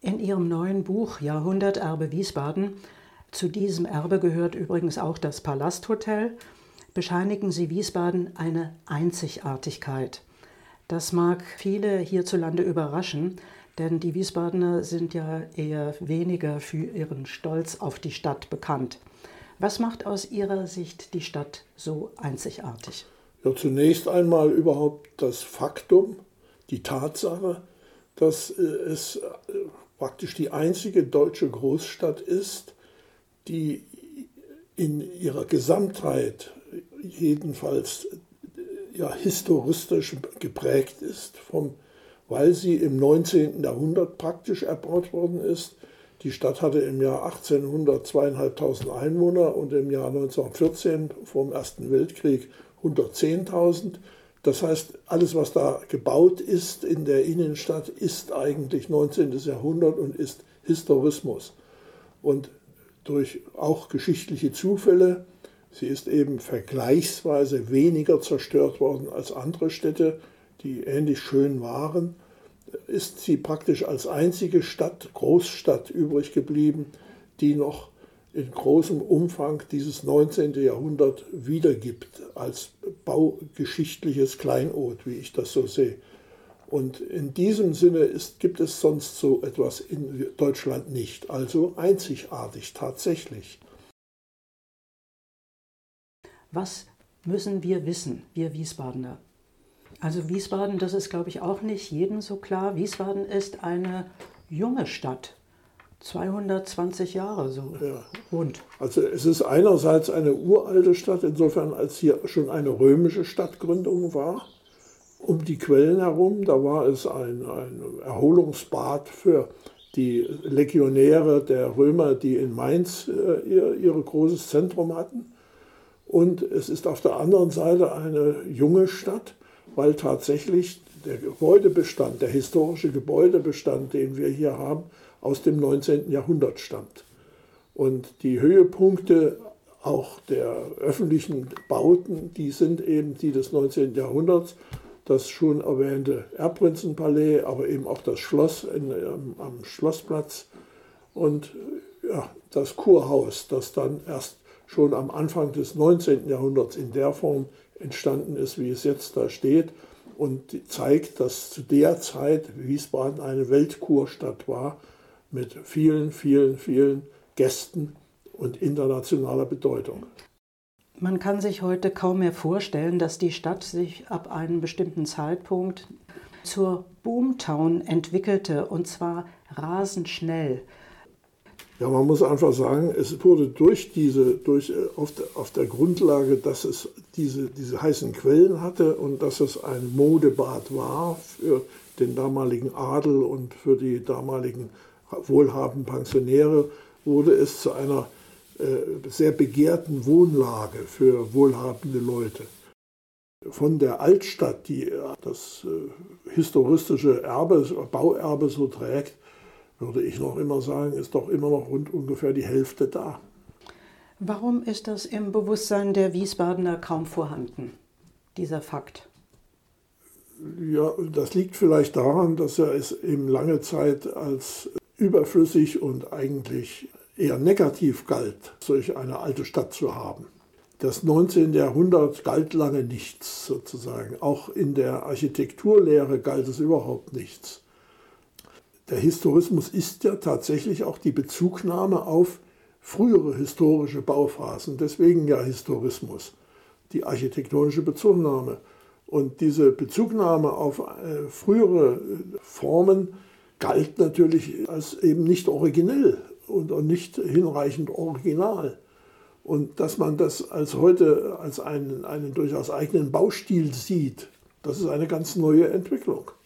In Ihrem neuen Buch Jahrhunderterbe Wiesbaden, zu diesem Erbe gehört übrigens auch das Palasthotel, bescheinigen Sie Wiesbaden eine Einzigartigkeit. Das mag viele hierzulande überraschen, denn die Wiesbadener sind ja eher weniger für ihren Stolz auf die Stadt bekannt. Was macht aus Ihrer Sicht die Stadt so einzigartig? Ja, zunächst einmal überhaupt das Faktum, die Tatsache, dass es praktisch die einzige deutsche Großstadt ist, die in ihrer Gesamtheit jedenfalls ja, historistisch geprägt ist, weil sie im 19. Jahrhundert praktisch erbaut worden ist. Die Stadt hatte im Jahr 1800 2.500 Einwohner und im Jahr 1914 vor dem Ersten Weltkrieg 110.000. Das heißt, alles, was da gebaut ist in der Innenstadt, ist eigentlich 19. Jahrhundert und ist Historismus. Und durch auch geschichtliche Zufälle, sie ist eben vergleichsweise weniger zerstört worden als andere Städte, die ähnlich schön waren, ist sie praktisch als einzige Stadt, Großstadt übrig geblieben, die noch in großem Umfang dieses 19. Jahrhundert wiedergibt, als baugeschichtliches Kleinod, wie ich das so sehe. Und in diesem Sinne gibt es sonst so etwas in Deutschland nicht, also einzigartig tatsächlich. Was müssen wir wissen, wir Wiesbadener? Also Wiesbaden, das ist, glaube ich, auch nicht jedem so klar. Wiesbaden ist eine junge Stadt. 220 Jahre so rund. Also es ist einerseits eine uralte Stadt, insofern als hier schon eine römische Stadtgründung war. Um die Quellen herum, da war es ein Erholungsbad für die Legionäre der Römer, die in Mainz ihr großes Zentrum hatten. Und es ist auf der anderen Seite eine junge Stadt, weil tatsächlich der Gebäudebestand, der historische Gebäudebestand, den wir hier haben, aus dem 19. Jahrhundert stammt. Und die Höhepunkte auch der öffentlichen Bauten, die sind eben die des 19. Jahrhunderts, das schon erwähnte Erbprinzenpalais, aber eben auch das Schloss am Schlossplatz und ja, das Kurhaus, das dann erst schon am Anfang des 19. Jahrhunderts in der Form entstanden ist, wie es jetzt da steht und zeigt, dass zu der Zeit Wiesbaden eine Weltkurstadt war, mit vielen, vielen, vielen Gästen und internationaler Bedeutung. Man kann sich heute kaum mehr vorstellen, dass die Stadt sich ab einem bestimmten Zeitpunkt zur Boomtown entwickelte, und zwar rasend schnell. Ja, man muss einfach sagen, es wurde auf der Grundlage, dass es diese heißen Quellen hatte und dass es ein Modebad war für den damaligen Adel und für die damaligen wohlhabenden Pensionäre, wurde es zu einer sehr begehrten Wohnlage für wohlhabende Leute. Von der Altstadt, die das historistische Bauerbe so trägt, würde ich noch immer sagen, ist doch immer noch ungefähr die Hälfte da. Warum ist das im Bewusstsein der Wiesbadener kaum vorhanden, dieser Fakt? Ja, das liegt vielleicht daran, dass es eben lange Zeit als überflüssig und eigentlich eher negativ galt, solch eine alte Stadt zu haben. Das 19. Jahrhundert galt lange nichts sozusagen. Auch in der Architekturlehre galt es überhaupt nichts. Der Historismus ist ja tatsächlich auch die Bezugnahme auf frühere historische Bauphasen, deswegen ja Historismus, die architektonische Bezugnahme. Und diese Bezugnahme auf frühere Formen galt natürlich als eben nicht originell und nicht hinreichend original. Und dass man das heute als einen durchaus eigenen Baustil sieht, das ist eine ganz neue Entwicklung.